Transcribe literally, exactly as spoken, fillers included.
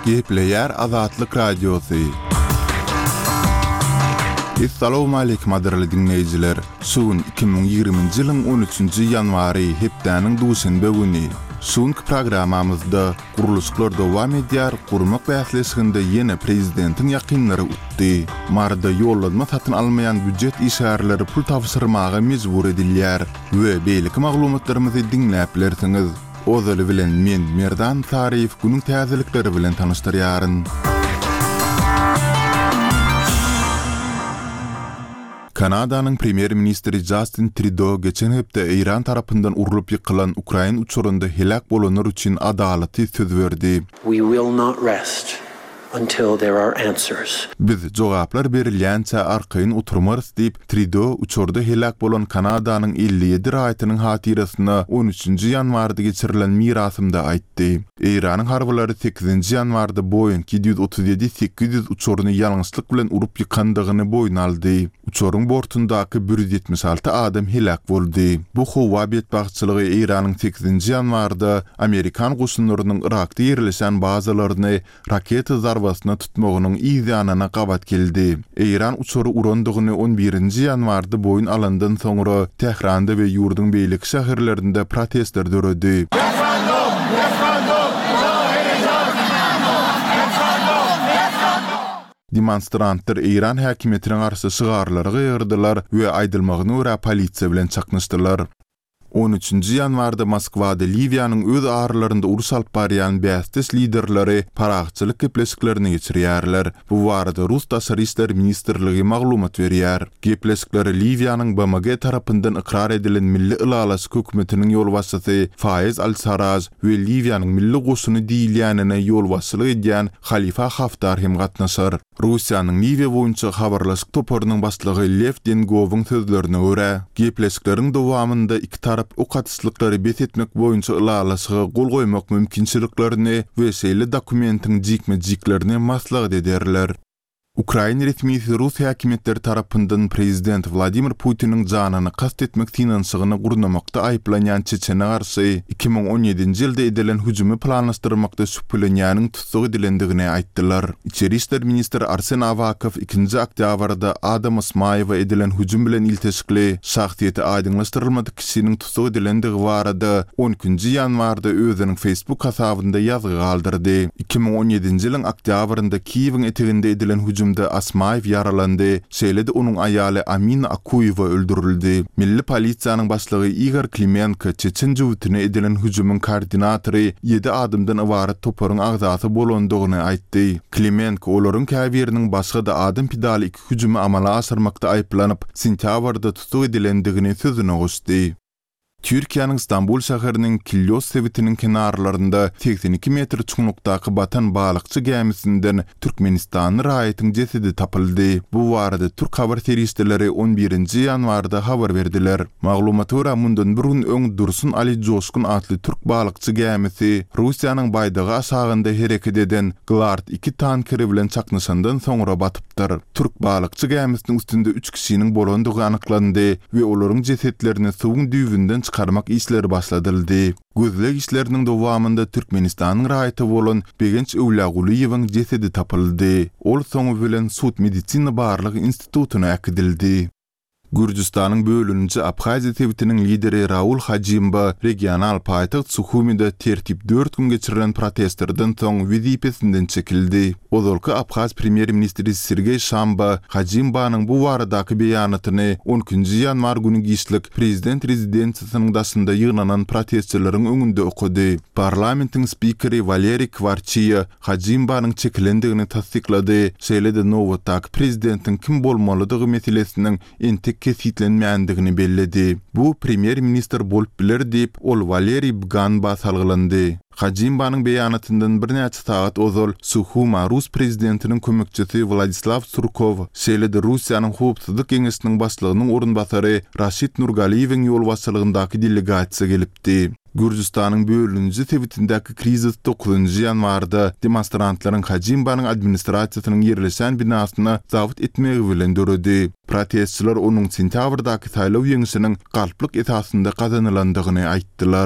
Gepleyer Azatlyk Radiosu. Assalamu alaykum adraly dinleyijiler. Suun iki bin ýygrymynjy ýylyň on üçünji ýanwary hepdäniň duşanbe güni. Şunky programamyzda guruluşlar dowam edýär, gurmak bäsleşiginde ýene prezidentiň ýakynlary utdy. Marda ýollanma satyn almaýan büdjet işgärleri pul tapşyrmaga mejbur edilýär we beýleki maglumatlarymyzy dinläp bilersiňiz. Ozaly bilen men Merdan Taryf günüň täzelikleri bilen tanıştyrýaryn. Kanada'nın Premier Ministri Justin Trudeau geçen hepde İran tarapyndan urulup ýykylan Ukraina uçurunda helak bolanlar üçin adalaty söz berdi. We will not rest until there are answers. Biz jogaplar berilýänçe arkaýyn oturmarys diýip Trudeau uçurda helak bolan Kanada'nın elli ýedi raýatynyň hatirasyna on üçünji ýanwarda geçirilen mirasymda aýtdy. İranyň harbylary sekizinji ýanwarda Boeing yedi yüz otuz ýedi sekiz yüz uçuryny ýalňyçlyk bilen urup ýykandygyny boýun aldy. Uçoruň bortundaky bir yüz ýetmiş alty adam helak boldy. Bu howa betbaççylygy İranyň sekizinji ýanwarda Amerikan goşunlarynyň Irakda ýerleşen bazalaryny raket zarbasyna tutmagynyň ýygyanyna gabat geldi. İran uçoru urandygyny on birinji ýanwarda boýun alandan soňra Tehranda we ýurdun beýlik şäherlerinde protestler döredi. Demonstrantlar İran häkimetiniň garşy şygarlary gyrdylar we aýdylmagyny görä polisiýa bilen çaknyşdylar. on üçünji ýanwarda Moskwada Liwiýanyň öz arlarynda urus alyp barýan bästes liderleri paragçylyk gepleşiklerini geçirýärler. Bu barada Rus Daşary işler ministrligi maglumat berýär. Gepleşikler Liwiýanyň B M G tarapyndan ikrar edilen milli ylalaşyk hökümetiniň ýolbaşçysy Faiz al-Sarraj we Liwiýanyň milli goşuny diýilýänine ýolbaşçylyk edýän Halifa Haftar hem gatnaşar. Russiýanyň Liwiýa boýunça habarlaşyk toparynyň başlygy Lev Dengowyň sözlerine görä, gepleşikleriň dowamynda iki tarap o katyslyklary bet etmek boýunça ylalaşyga gol goýmak mümkinçiliklerini we şeýle dokumentiň jikme-jiklerini maslahat ederler. Ukraina resmisi Rus häkimetleri tarapyndan prezident Vladimir Putiniň janyny kast etmek finansygyny gurnamakda aýplanýan Çeçene garşy iki bin on ýedinji ýylda edilen hüjumy planlaşdyrmakda şüphelenýäniň tutsak edilendigini aýtdylar. İçeri işler ministri Arsen Avakow ikinji oktýabrda Adam Osmaýewa edilen hüjum bilen ilteşikli şahsiýeti aýdynlaşdyrylmady kişiniň tutsak edilendigi barada on üçünji ýanwarda özüniň Facebook hasabynda ýazgy galdyrdy. iki bin on ýedinji ýylyň oktýabrynda Kiýewiň eteginde edilen hüjum Asmayev yaralandı. Şeýlede onuň aýaly Amina Akuyewa öldürildi. Milli polisiýanyň başlygy Igor Klimenko Çeçen jüwütine edilen hüjumyň koordinatory ýedi adamdan ibaret toparyň agzasy bolandygyny aýtdy. Klimenko olaryň käbiriniň başga da adam pidali iki hüjumy amala aşyrmakda aýplanyp sentýabrda tutsak edilendigini sözüne goşdy. Türkiýanyň Istanbul şäheriniň Kilyos sewitiniň kenarlarynda seksen iki metr çuňlukdaky batan balykçy gemisinden Türkmenistanyň raýatynyň jesedi tapyldy. Bu barada Türk habar teristleri on birinji ýanwarda habar berdiler. Maglumat görä mundan bir gün öň Dursun Ali Joşkun adly Türk balykçy gemisi Russiýanyň baýdagy aşagynda hereket eden Glard iki tankeri bilen çaknyşandan soňra batypdyr. Türk balykçy gemisiniň üstünde üç kişiniň bolandygy anyklandy we olaryň jesetlerini suwuň düýbünden çıkarmak işleri başladyldy. Gözleg işleriniň dowamynda Türkmenistanyň raýaty bolan Begenç Owlaguliýewiň jesedi tapyldy. Ol soňu bilen Sud medisina barlygy institutyna akdildi. Gürjistanyň bölünji Abhaziýa sewitiniň lideri Raul Hajimba regional paýtaxt Suhumyda tertip dört gün geçirilen protestlerden soň wezipesinden çekildi. Ozalky Abhaz Premier Ministri Sergey Shamba Hajimbanyň bu baradaky beýanatyny on üçünji ýanwar güni gişlik prezident rezidensiýasynyň daşynda ýygnanan protestçileriň öňünde okudy. Parlamentiň spikeri Valery Kvarchiya Hajimbanyň çekilendigini tasdiklady. Şeýlede nowatdaky prezidentiň kim bolmalydygy meselesiniň entek kesitlenmeýändigini belledi. Bu premier minister bolup biler diýip ol Valery Bganba salgylandy. Hajimbanyň beýanatyndan bir näçe saat ozal Suhuma Rus prezidentiniň kömekçisi Vladislav Surkov şeýlede Russiýanyň howpsuzlyk geňeşiniň başlygynyň orunbasary Raşid Nurgaliýewiň ýolbaşçylygyndaky delegasiýa gelipdi. Gürjistanyň bölünji sewitindäki krizis dokuzunji ýanwarda demonstrantlaryň Hajimbanyň administrasiýasynyň ýerleşen binasyna zabit etmegi bilen döredi. Protestçiler onuň sentýabrdaky saýlaw ýeňişiniň galplyk esasynda kazanylandygyny aýtdylar.